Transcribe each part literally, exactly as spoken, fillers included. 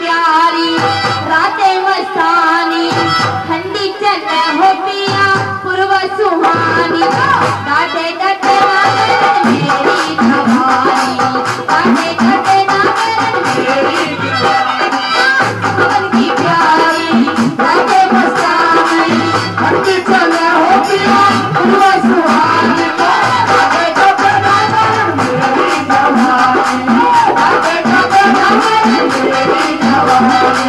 प्यारी रातें मस्तानी ठंडी चले हो पिया पूर्व सुहानी डाटे डाटे ना करन मेरी जवानी डाटे डाटे ना करन मेरी जवानी पवन की प्यारी रातें मस्तानी ठंडी चले हो पिया पूर्व सुहानी डाटे डाटे ना करन मेरी जवानी डाटे डाटे ना करन मेरी जवानी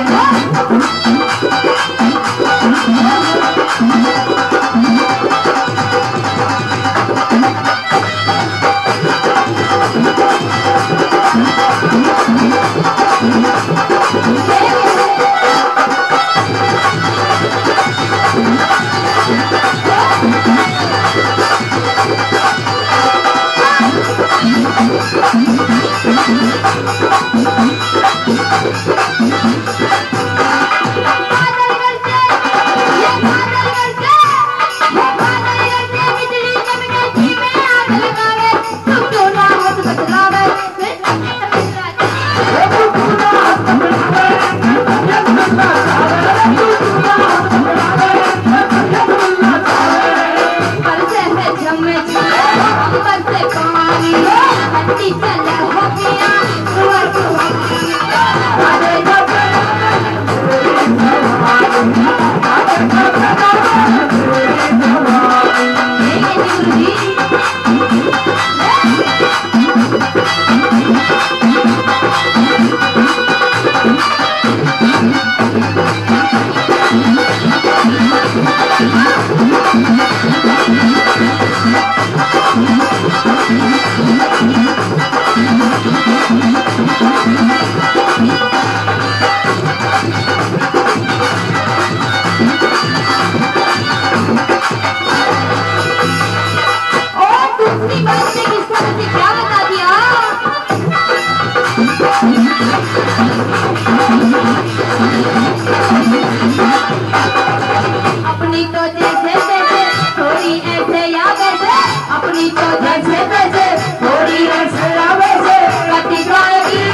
अपनी तो जैसे तैसे थोड़ी ऐसे या वैसे अपनी तो जैसे तैसे थोड़ी ऐसे या वैसे कटी जाएगी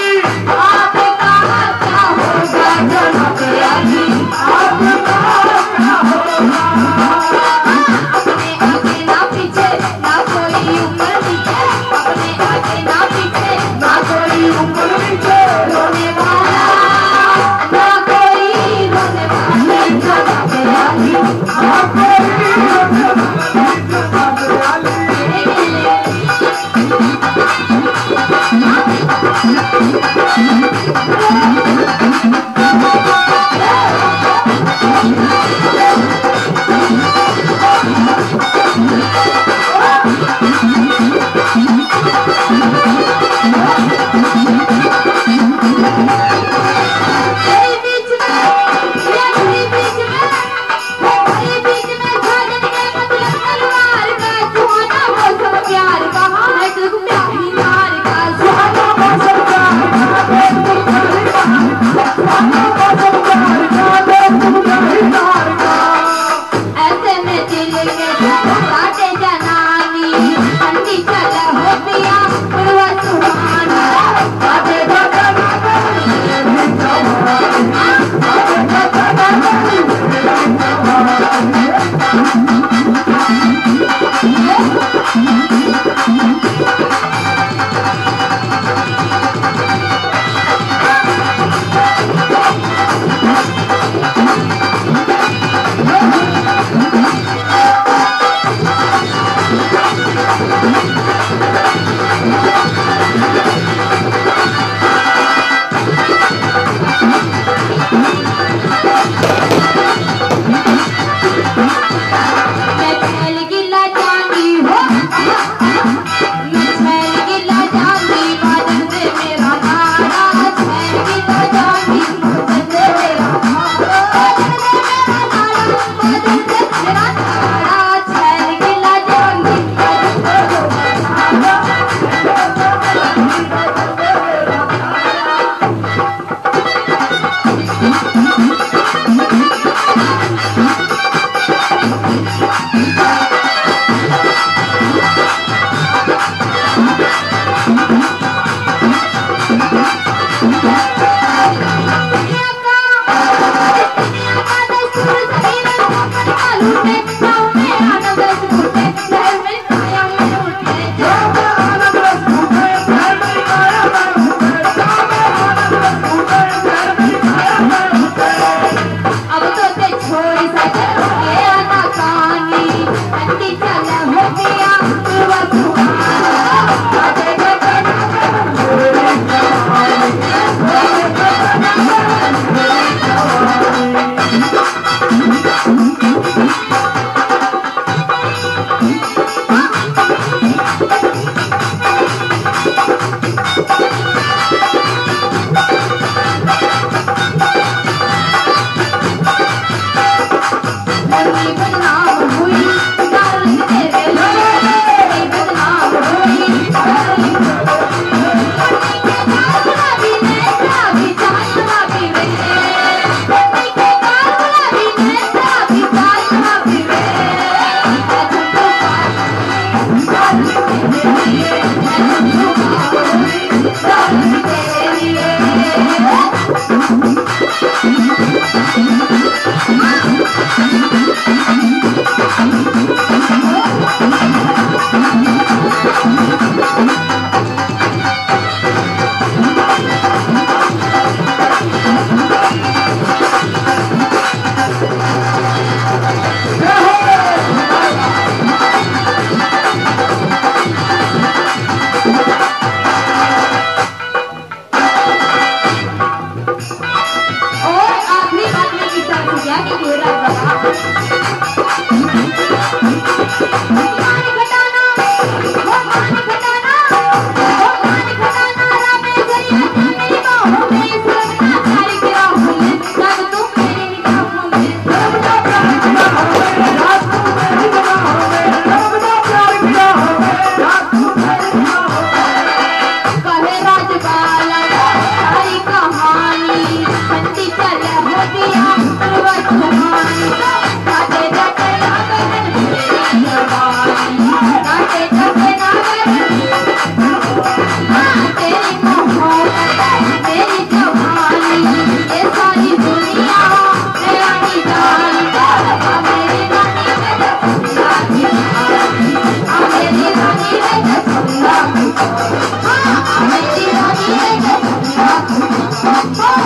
आपका क्या होगा जनाब यारी आपका क्या होगा अपने आगे ना पीछे ना कोई ऊपर नीचे अपने आगे ना पीछे ना कोई ऊपर नीचे रोने वाला ना कोई Oh!